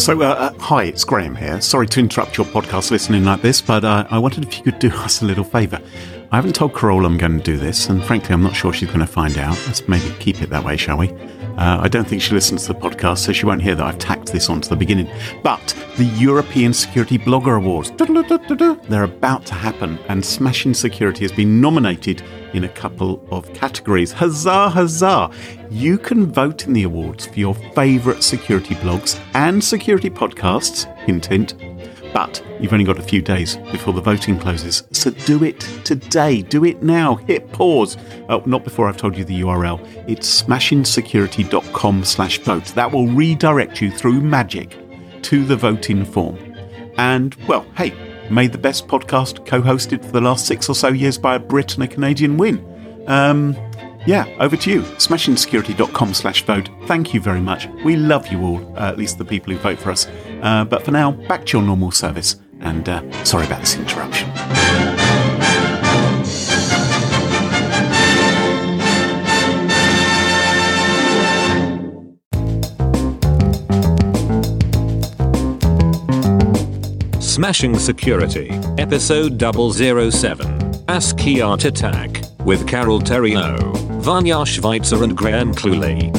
Hi, it's Graham here. Sorry to interrupt your podcast listening like this, but I wondered if you could do us a little favour. I haven't told Carole I'm going to do this, and frankly, I'm not sure she's going to find out. Let's maybe keep it that way, shall we? I don't think she listens to the podcast, so she won't hear that I've tacked this on to the beginning. But the European Security Blogger Awards, they're about to happen, and Smashing Security has been nominated in a couple of categories. Huzzah, huzzah! You can vote in the awards for your favourite security blogs and security podcasts, hint, hint. But you've only got a few days before the voting closes, so do it today. Do it now. Hit pause. Oh, not before I've told you the URL. It's smashingsecurity.com/vote. That will redirect you through magic to the voting form. And, well, hey, made the best podcast co-hosted for the last 6 or so years by a Brit and a Canadian win. Yeah, over to you. smashingsecurity.com/vote. Thank you very much. We love you all, at least the people who vote for us. But for now, back to your normal service. And sorry about this interruption. Smashing Security, episode 007, ASCII Art Attack, with Carole Theriault, Vanya Schweitzer and Graham Cluley.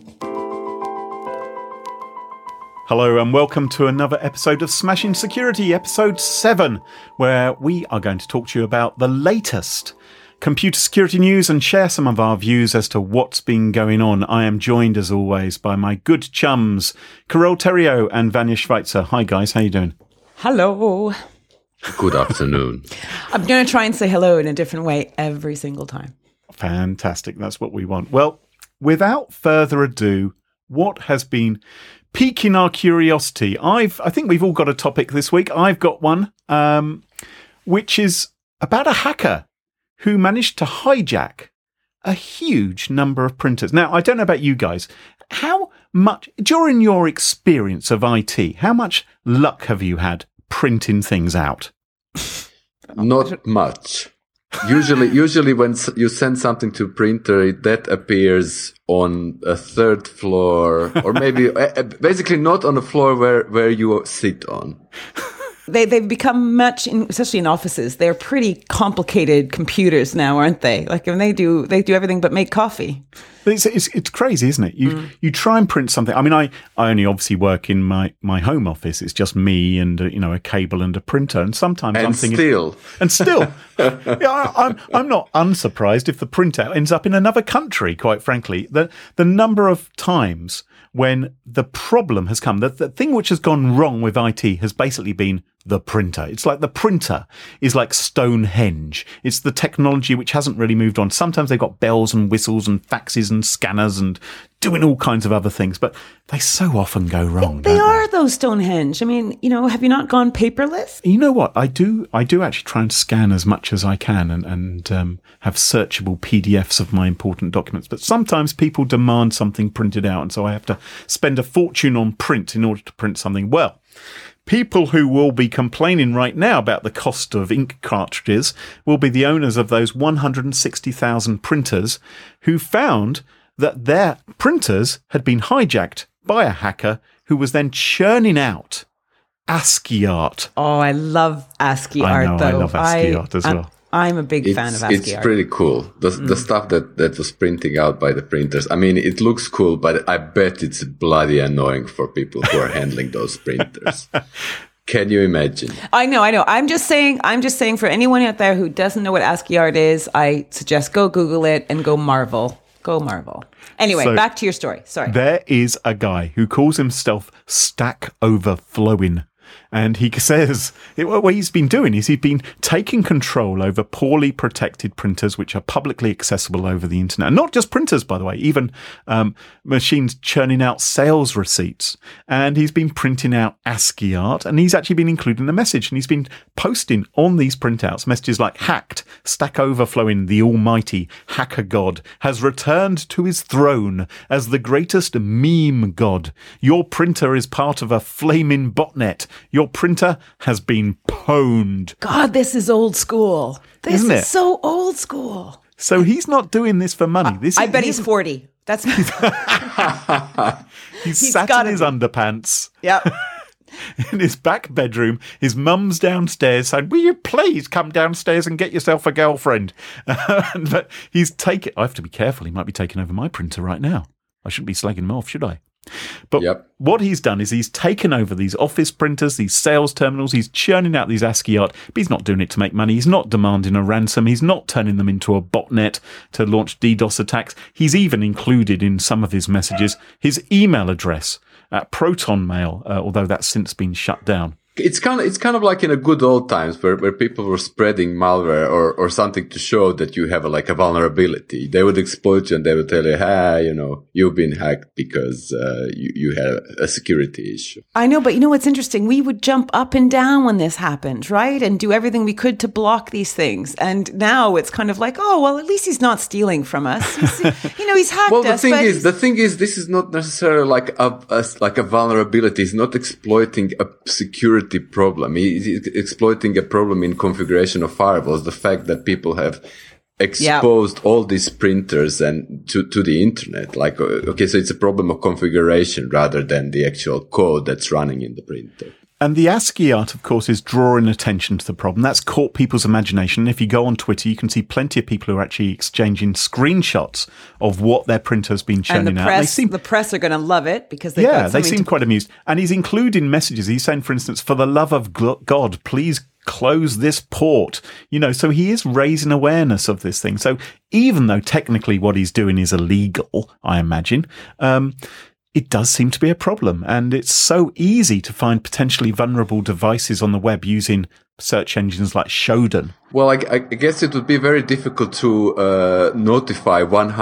Hello and welcome to another episode of Smashing Security, episode 7, where we are going to talk to you about the latest computer security news and share some of our views as to what's been going on. I am joined, as always, by my good chums, Carole Theriault and Vanya Schweitzer. Hi guys, how you doing? Hello. Good afternoon. I'm going to try and say hello in a different way every single time. Fantastic. That's what we want. Well, without further ado, what has been piquing our curiosity? I think we've all got a topic this week. I've got one, which is about a hacker who managed to hijack a huge number of printers. Now, I don't know about you guys. How much, during your experience of IT, how much luck have you had printing things out? Not much. Usually when you send something to printer, that appears on a third floor, or maybe basically not on a floor where you sit on. They've become much, especially in offices. They're pretty complicated computers now, aren't they? Like, and they do everything but make coffee. It's crazy, isn't it? You try and print something. I mean, I only obviously work in my home office. It's just me and a cable and a printer. And sometimes I'm thinking, still, yeah, I'm not unsurprised if the printout ends up in another country. Quite frankly, the number of times when the problem has come, the thing which has gone wrong with IT has basically been the printer. It's like the printer is like Stonehenge. It's the technology which hasn't really moved on. Sometimes they've got bells and whistles and faxes and scanners and doing all kinds of other things, but they so often go wrong. They are those Stonehenge. I mean, have you not gone paperless? You know what? I do actually try and scan as much as I can and have searchable PDFs of my important documents. But sometimes people demand something printed out, and so I have to spend a fortune on print in order to print something. Well, people who will be complaining right now about the cost of ink cartridges will be the owners of those 160,000 printers who found that their printers had been hijacked by a hacker who was then churning out ASCII art. Oh, I love ASCII art, though. I love ASCII art as well. I'm a big fan of ASCII art. It's pretty cool. The stuff that was printing out by the printers. I mean, it looks cool, but I bet it's bloody annoying for people who are handling those printers. Can you imagine? I know. I'm just saying for anyone out there who doesn't know what ASCII art is, I suggest go Google it and go marvel. Go marvel. Anyway, so back to your story. Sorry. There is a guy who calls himself Stack Overflowing. And he says, what he's been doing is he's been taking control over poorly protected printers, which are publicly accessible over the internet. And not just printers, by the way, even machines churning out sales receipts. And he's been printing out ASCII art, and he's actually been including a message. And he's been posting on these printouts messages like, hacked, Stack Overflowing, the almighty hacker god, has returned to his throne as the greatest meme god. Your printer is part of a flaming botnet. Your printer has been pwned. God, this is old school. This Isn't it? Is so old school. So he's not doing this for money. I bet he's 40. That's he's sat in his underpants. Yep. in his back bedroom. His mum's downstairs saying, will you please come downstairs and get yourself a girlfriend? But he's taken... I have to be careful. He might be taking over my printer right now. I shouldn't be slagging him off, should I? But what he's done is he's taken over these office printers, these sales terminals, he's churning out these ASCII art, but he's not doing it to make money, he's not demanding a ransom, he's not turning them into a botnet to launch DDoS attacks. He's even included in some of his messages his email address at Proton Mail, although that's since been shut down. It's kind of like in a good old times where people were spreading malware or something to show that you have a vulnerability. They would exploit you and they would tell you, hey, you've been hacked because you had a security issue. I know, but what's interesting? We would jump up and down when this happened, right? And do everything we could to block these things. And now it's kind of like, oh, well, at least he's not stealing from us. He's hacked well, us. The thing is, this is not necessarily like a vulnerability. He's not exploiting a security problem. He's exploiting a problem in configuration of firewalls. The fact that people have exposed all these printers and to the internet. Like, okay, so it's a problem of configuration rather than the actual code that's running in the printer. And the ASCII art, of course, is drawing attention to the problem. That's caught people's imagination. And if you go on Twitter, you can see plenty of people who are actually exchanging screenshots of what their printer's been churning out. The press are going to love it because they seem quite amused. And he's including messages. He's saying, for instance, for the love of God, please close this port. So he is raising awareness of this thing. So even though technically what he's doing is illegal, I imagine, it does seem to be a problem, and it's so easy to find potentially vulnerable devices on the web using search engines like Shodan. Well, I guess it would be very difficult to notify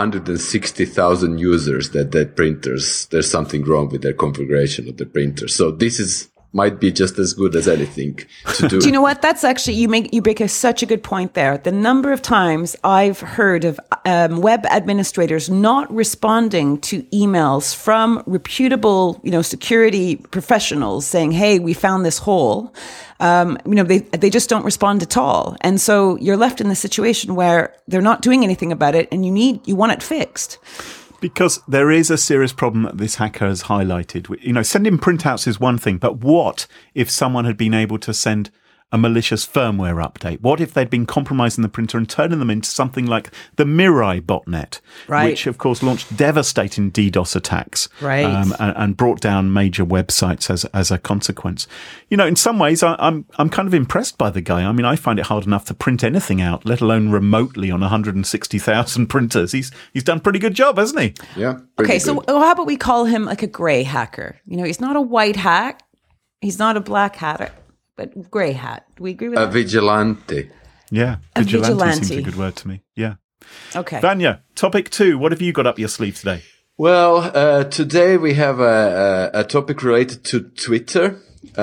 160,000 users that there's something wrong with their configuration of the printer. So this might be just as good as anything to do. Do you know what? That's actually, you make such a good point there. The number of times I've heard of web administrators not responding to emails from reputable, security professionals saying, hey, we found this hole. They just don't respond at all. And so you're left in the situation where they're not doing anything about it and you want it fixed. Because there is a serious problem that this hacker has highlighted. Sending printouts is one thing, but what if someone had been able to send a malicious firmware update? What if they'd been compromising the printer and turning them into something like the Mirai botnet, which of course launched devastating DDoS attacks, and brought down major websites as a consequence. In some ways, I'm kind of impressed by the guy. I mean, I find it hard enough to print anything out, let alone remotely on 160,000 printers. He's done a pretty good job, hasn't he? Yeah. Okay, so how about we call him like a gray hacker? He's not a white hat. He's not a black hatter. But grey hat. Do we agree with that? A vigilante. Yeah, vigilante seems a good word to me. Yeah. Okay. Vanya, topic 2. What have you got up your sleeve today? Well, today we have a topic related to Twitter.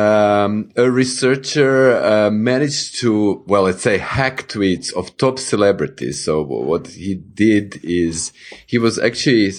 A researcher managed to, let's say, hack tweets of top celebrities. So what he did is he was actually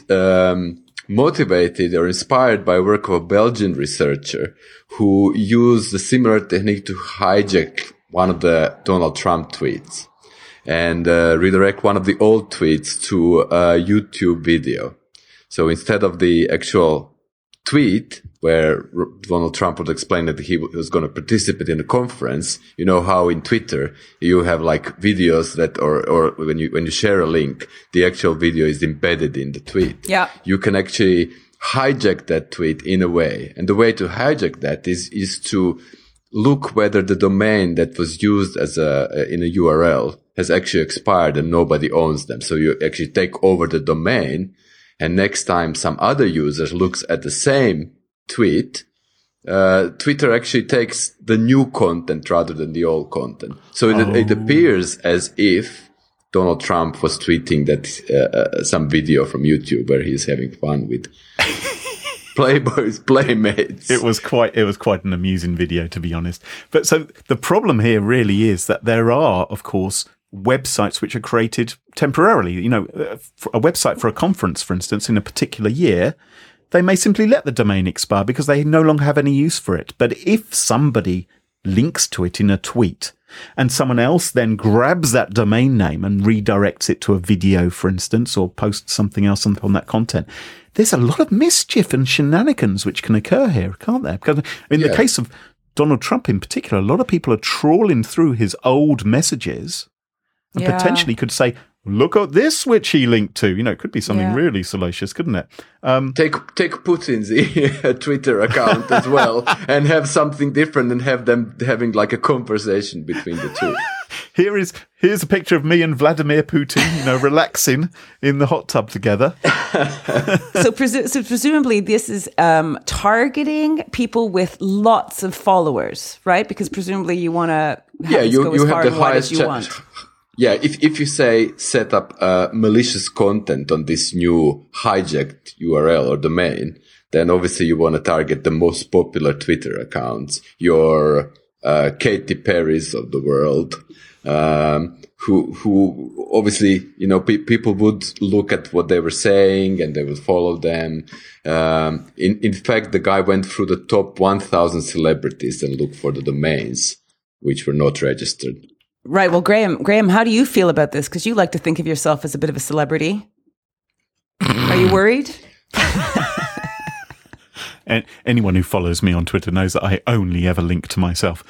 motivated or inspired by work of a Belgian researcher who used a similar technique to hijack one of the Donald Trump tweets and redirect one of the old tweets to a YouTube video. So instead of the actual tweet where Donald Trump would explain that he was going to participate in a conference, you know how in Twitter you have like videos that, or when you share a link, the actual video is embedded in the tweet. Yeah. You can actually hijack that tweet in a way. And the way to hijack that is to look whether the domain that was used in a URL has actually expired and nobody owns them. So you actually take over the domain, and next time some other user looks at the same tweet, Twitter actually takes the new content rather than the old content. So it appears as if Donald Trump was tweeting that some video from YouTube where he's having fun with Playboy's playmates. It was quite an amusing video, to be honest. But so the problem here really is that there are, of course, websites which are created temporarily. A website for a conference, for instance, in a particular year, they may simply let the domain expire because they no longer have any use for it. But if somebody links to it in a tweet, and someone else then grabs that domain name and redirects it to a video, for instance, or posts something else on that content, there's a lot of mischief and shenanigans which can occur here, can't there? Because in the case of Donald Trump in particular, a lot of people are trawling through his old messages and potentially could say, look at this which he linked to. You know, it could be something really salacious, couldn't it? Take Putin's Twitter account as well and have something different and have them having like a conversation between the two. Here's a picture of me and Vladimir Putin, you know, relaxing in the hot tub together. So presumably this is targeting people with lots of followers, right? Because presumably you want to you have the highest you want. Yeah, if you say set up malicious content on this new hijacked URL or domain, then obviously you want to target the most popular Twitter accounts, your Katy Perry's of the world, who obviously, you know, people would look at what they were saying and they would follow them. In fact, the guy went through the top 1,000 celebrities and looked for the domains which were not registered. Right. Well, Graham, how do you feel about this? Because you like to think of yourself as a bit of a celebrity. Are you worried? And anyone who follows me on Twitter knows that I only ever link to myself.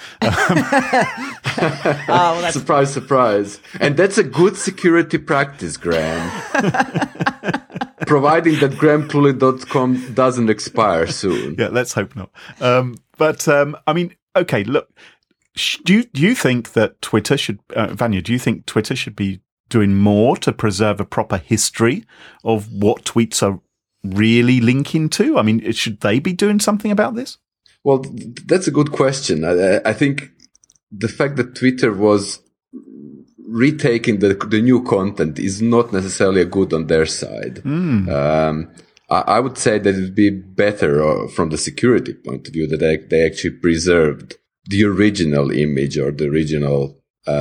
Surprise, surprise. And that's a good security practice, Graham. Providing that GrahamCluley.com doesn't expire soon. Yeah, let's hope not. I mean, okay, look. Do you think that Twitter should, Vanya, do you think Twitter should be doing more to preserve a proper history of what tweets are really linking to? I mean, should they be doing something about this? Well, that's a good question. I think the fact that Twitter was retaking the new content is not necessarily a good on their side. I would say that it would be better from the security point of view that they actually preserved the original image or the original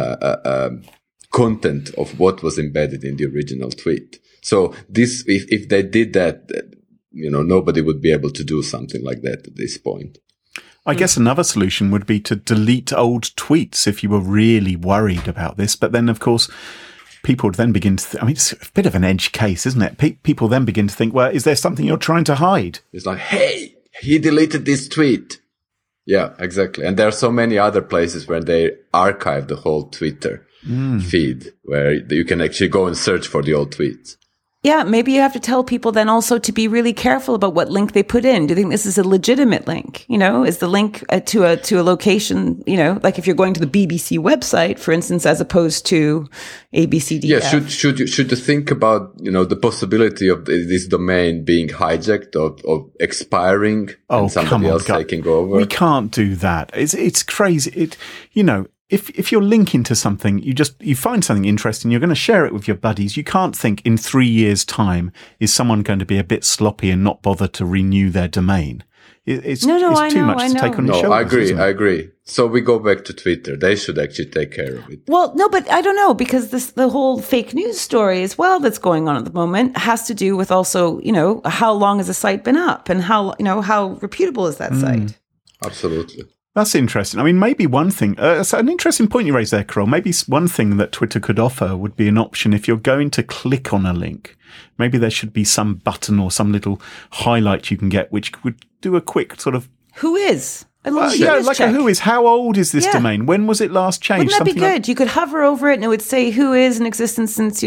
content of what was embedded in the original tweet. So this, if they did that, you know, nobody would be able to do something like that at this point. I guess another solution would be to delete old tweets if you were really worried about this. But then, of course, people would then begin to, I mean, it's a bit of an edge case, isn't it? People then begin to think, well, is there something you're trying to hide? It's like, hey, he deleted this tweet. Yeah, exactly. And there are so many other places where they archive the whole Twitter feed where you can actually go and search for the old tweets. Yeah, maybe you have to tell people then also to be really careful about what link they put in. Do you think this is a legitimate link? You know, is the link to a location, you know, like if you're going to the BBC website, for instance, as opposed to ABCDF? Yeah, should you think about, you know, the possibility of this domain being hijacked or expiring and somebody else taking over? We can't do that. It's crazy. You know, If you're linking to something, you find something interesting, you're going to share it with your buddies. You can't think in 3 years' time, is someone going to be a bit sloppy and not bother to renew their domain? It's too much to take on your shoulders. I agree. So we go back to Twitter. They should actually take care of it. Well, no, but I don't know, because the whole fake news story as well that's going on at the moment has to do with also, you know, how long has a site been up and how reputable is that site? Absolutely. That's interesting. I mean, maybe one thing, it's an interesting point you raised there, Carol. Maybe one thing that Twitter could offer would be an option if you're going to click on a link. Maybe there should be some button or some little highlight you can get, which would do a quick sort of... Who is? Who is? How old is this domain? When was it last changed? Wouldn't that be good? You could hover over it and it would say who is in existence since,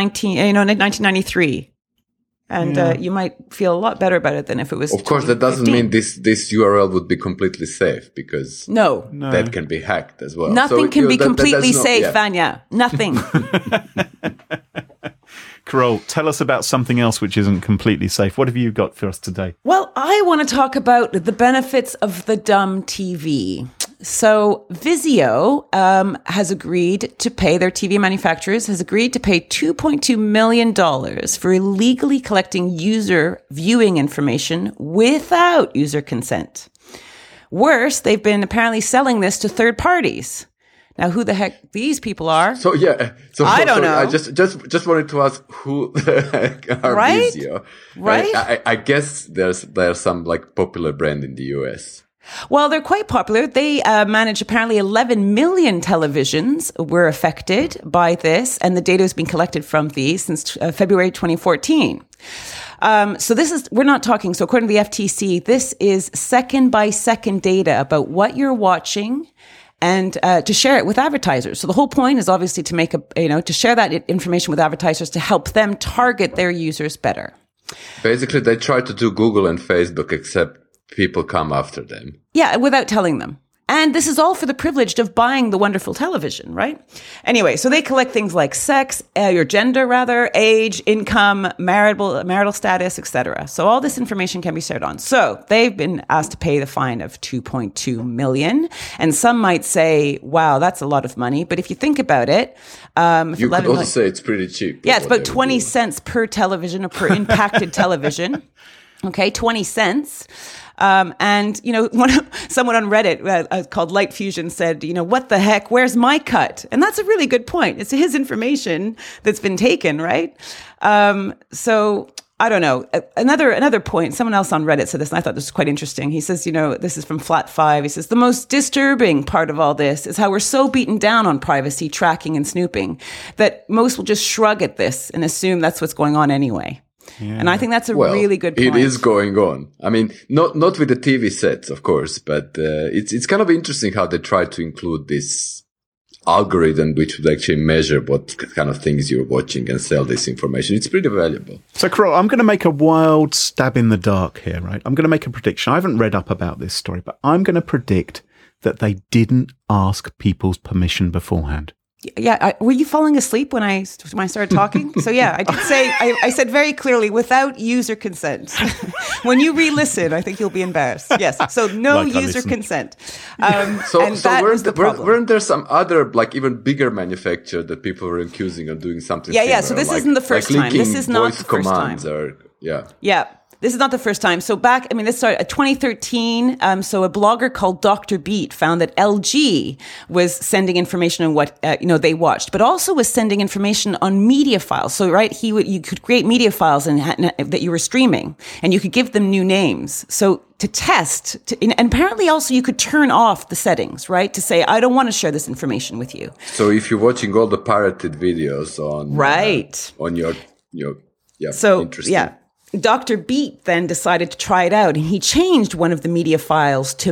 1993. And you might feel a lot better about it than if it was. Of course, that doesn't mean this URL would be completely safe, because no, that can be hacked as well. Nothing can be completely safe, Vanya. Nothing. Carol, tell us about something else which isn't completely safe. What have you got for us today? Well, I want to talk about the benefits of the dumb TV. So Vizio has agreed to pay, their TV manufacturers has agreed to pay $2.2 million for illegally collecting user viewing information without user consent. Worse, they've been apparently selling this to third parties. Now, who the heck these people are? I don't know. I just wanted to ask who the heck are Vizio. Right? I guess there's some like popular brand in the US. Well, they're quite popular. They manage apparently 11 million televisions were affected by this, and the data has been collected from these since February 2014. So we're not talking, so according to the FTC, this is second by second data about what you're watching and to share it with advertisers. So the whole point is obviously to make to share that information with advertisers to help them target their users better. Basically, they try to do Google and Facebook, except people come after them. Yeah, without telling them. And this is all for the privilege of buying the wonderful television, right? Anyway, so they collect things like sex, your gender rather, age, income, marital status, etc. So all this information can be shared on. So they've been asked to pay the fine of $2.2 million. And some might say, wow, that's a lot of money. But if you think about it, you could also say it's pretty cheap. Yeah, it's about 20 cents per television or per impacted television. Okay, 20 cents. And, someone on Reddit called Light Fusion said, what the heck, where's my cut? And that's a really good point. It's his information that's been taken, right? So I don't know. Another point, someone else on Reddit said this, and I thought this was quite interesting. He says, this is from Flat 5. He says, the most disturbing part of all this is how we're so beaten down on privacy, tracking, and snooping that most will just shrug at this and assume that's what's going on anyway. Yeah. And I think that's a really good point. It is going on. I mean, not with the TV sets, of course, but it's kind of interesting how they try to include this algorithm which would actually measure what kind of things you're watching and sell this information. It's pretty valuable. So, Carole, I'm going to make a wild stab in the dark here, right? I'm going to make a prediction. I haven't read up about this story, but I'm going to predict that they didn't ask people's permission beforehand. Yeah, were you falling asleep when I started talking? So yeah, I did say, I said very clearly, without user consent. When you re-listen, I think you'll be embarrassed. Yes, so no user consent. So weren't there some other, even bigger manufacturer that people were accusing of doing something similar? Yeah, so this isn't the first time. This is not the first time. Yeah. This is not the first time. So this started in 2013. So a blogger called Dr. Beat found that LG was sending information on what, they watched, but also was sending information on media files. So, right, you could create media files that you were streaming, and you could give them new names. So to test, and apparently also you could turn off the settings, right? To say, I don't want to share this information with you. So if you're watching all the pirated videos on your interesting. Yeah. Dr. Beat then decided to try it out, and he changed one of the media files to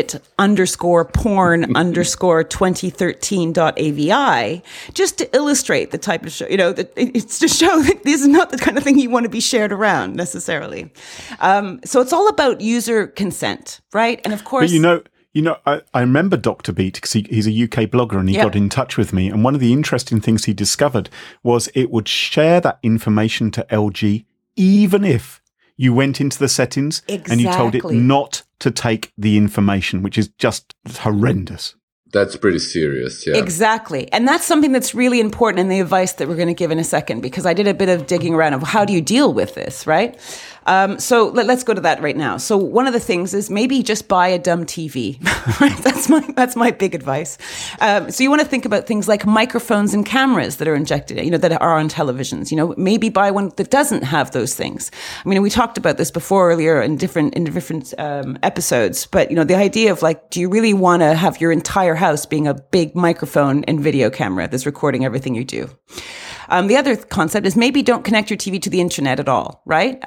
midget_porn_2013.avi just to illustrate the type of show, it's to show that this is not the kind of thing you want to be shared around necessarily. So it's all about user consent, right? And of course... But I remember Dr. Beat because he's a UK blogger, and he got in touch with me. And one of the interesting things he discovered was it would share that information to LG even if you went into the settings and you told it not to take the information, which is just horrendous. That's pretty serious, yeah. Exactly. And that's something that's really important in the advice that we're going to give in a second, because I did a bit of digging around of how do you deal with this, right? So let's go to that right now. So one of the things is maybe just buy a dumb TV. Right? That's my big advice. So you want to think about things like microphones and cameras that are injected, that are on televisions. Maybe buy one that doesn't have those things. I mean, we talked about this before earlier in different episodes, but the idea of do you really want to have your entire house being a big microphone and video camera that's recording everything you do? The other concept is maybe don't connect your TV to the internet at all, right?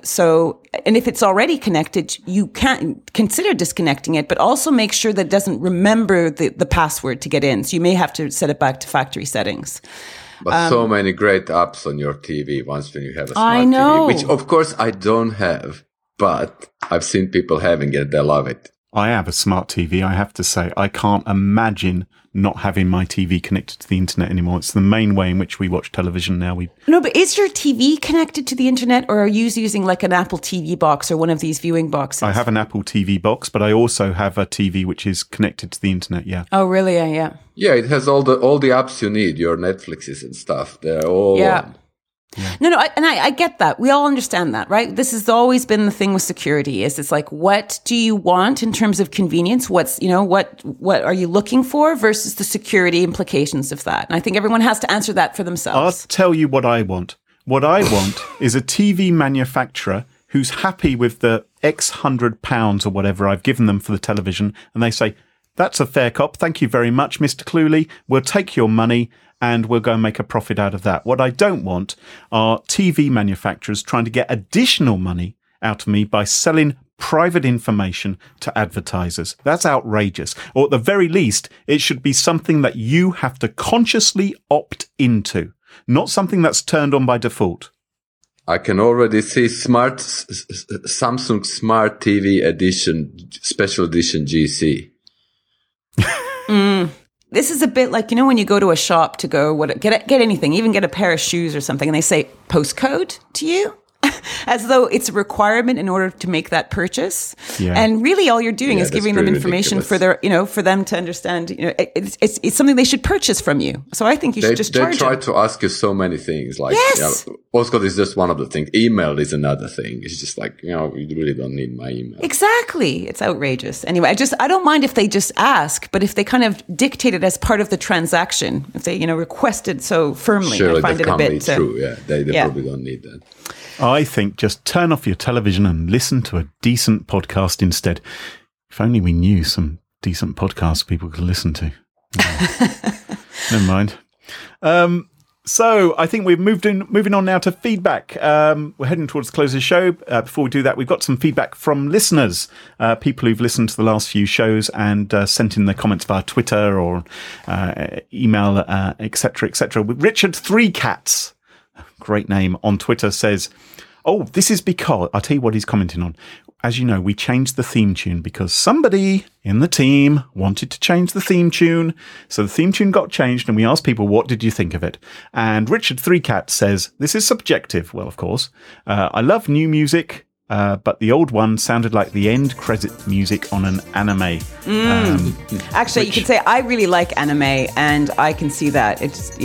And if it's already connected, you can't consider disconnecting it, but also make sure that it doesn't remember the password to get in. So you may have to set it back to factory settings. But so many great apps on your TV once when you have a smart TV, which of course I don't have, but I've seen people having it. They love it. I have a smart TV, I have to say. I can't imagine not having my TV connected to the internet anymore. It's the main way in which we watch television now. No, but is your TV connected to the internet, or are you using an Apple TV box or one of these viewing boxes? I have an Apple TV box, but I also have a TV which is connected to the internet, yeah. Oh, really? Yeah. Yeah, it has all the apps you need, your Netflixes and stuff. They're all on. Yeah. No, I get that. We all understand that, right? This has always been the thing with security. It's what do you want in terms of convenience? What's, what are you looking for versus the security implications of that? And I think everyone has to answer that for themselves. I'll tell you what I want. What I want is a TV manufacturer who's happy with the X £100 or whatever I've given them for the television, and they say, that's a fair cop. Thank you very much, Mr. Cluley. We'll take your money and we'll go and make a profit out of that. What I don't want are TV manufacturers trying to get additional money out of me by selling private information to advertisers. That's outrageous. Or at the very least, it should be something that you have to consciously opt into, not something that's turned on by default. I can already see Samsung Smart TV Edition, Special Edition GC. This is a bit like, when you go to a shop to get anything, even get a pair of shoes or something, and they say postcode to you, as though it's a requirement in order to make that purchase. Yeah. And really all you're doing is giving them information ridiculous. for them to understand, it's something they should purchase from you. So I think you should just charge them. They try to ask you so many things. Like, yes! Postcode is just one of the things. Email is another thing. It's just like, you really don't need my email. Exactly. It's outrageous. Anyway, I don't mind if they just ask, but if they kind of dictate it as part of the transaction, if they, request it so firmly, surely I find that it a bit... Surely that can't be true, yeah. They probably don't need that. I think just turn off your television and listen to a decent podcast instead. If only we knew some decent podcasts people could listen to. Never mind. So I think we've moving on now to feedback. We're heading towards the close of the show. Before we do that, we've got some feedback from listeners, people who've listened to the last few shows and sent in their comments via Twitter or email, etc., etc. Richard Three Cats, great name, on Twitter says, "Oh, this is because..." I'll tell you what he's commenting on. As you know, we changed the theme tune because somebody in the team wanted to change the theme tune. So the theme tune got changed and we asked people, what did you think of it? And Richard Three Cats says, this is subjective. Well, of course. I love new music, but the old one sounded like the end credit music on an anime. Actually, you could say I really like anime and I can see that.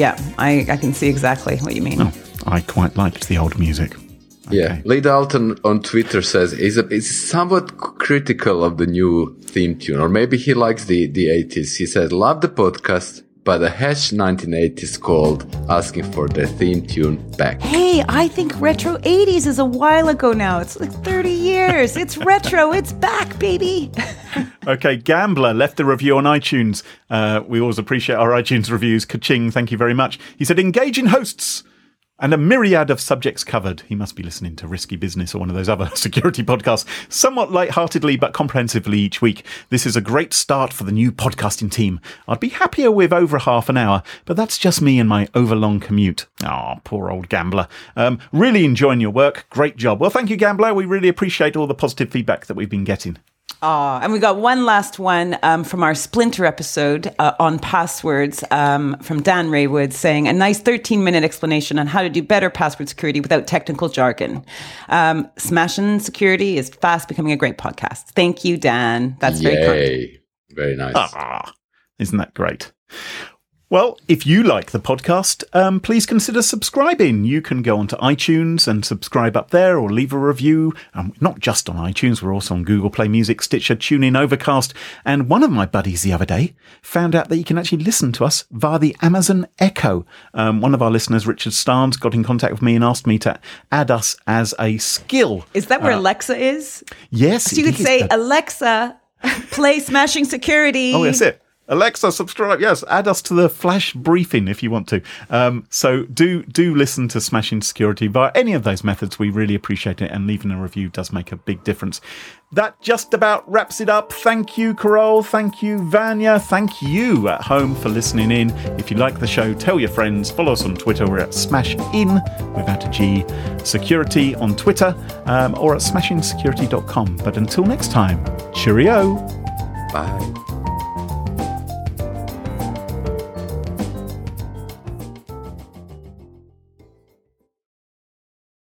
I can see exactly what you mean. Oh, I quite liked the old music. Okay. Yeah, Lee Dalton on Twitter says he's somewhat critical of the new theme tune, or maybe he likes the 80s. He said, love the podcast, but a #1980s called asking for the theme tune back. Hey, I think retro 80s is a while ago now. It's like 30 years. It's retro. It's back, baby. Okay, Gambler left a review on iTunes. We always appreciate our iTunes reviews. Ka-ching, thank you very much. He said, engaging hosts and a myriad of subjects covered. He must be listening to Risky Business or one of those other security podcasts, somewhat lightheartedly but comprehensively each week. This is a great start for the new podcasting team. I'd be happier with over half an hour, but that's just me and my overlong commute. Oh, poor old Gambler. Really enjoying your work. Great job. Well, thank you, Gambler. We really appreciate all the positive feedback that we've been getting. And we got one last one from our Splinter episode on passwords from Dan Raywood saying, a nice 13-minute explanation on how to do better password security without technical jargon. Smashing Security is fast becoming a great podcast. Thank you, Dan. That's very kind. Very nice. Isn't that great? Well, if you like the podcast, please consider subscribing. You can go onto iTunes and subscribe up there or leave a review. Not just on iTunes, we're also on Google Play Music, Stitcher, TuneIn, Overcast. And one of my buddies the other day found out that you can actually listen to us via the Amazon Echo. One of our listeners, Richard Starnes, got in contact with me and asked me to add us as a skill. Is that where Alexa is? Yes. So you could say, Alexa, play Smashing Security. Oh, that's it. Alexa, subscribe. Yes, add us to the flash briefing if you want to. So do listen to Smashing Security via any of those methods. We really appreciate it, and leaving a review does make a big difference. That just about wraps it up. Thank you, Carole. Thank you, Vanya. Thank you at home for listening in. If you like the show, tell your friends. Follow us on Twitter. We're at SmashIn without a G Security on Twitter, or at smashingsecurity.com. But until next time, cheerio. Bye.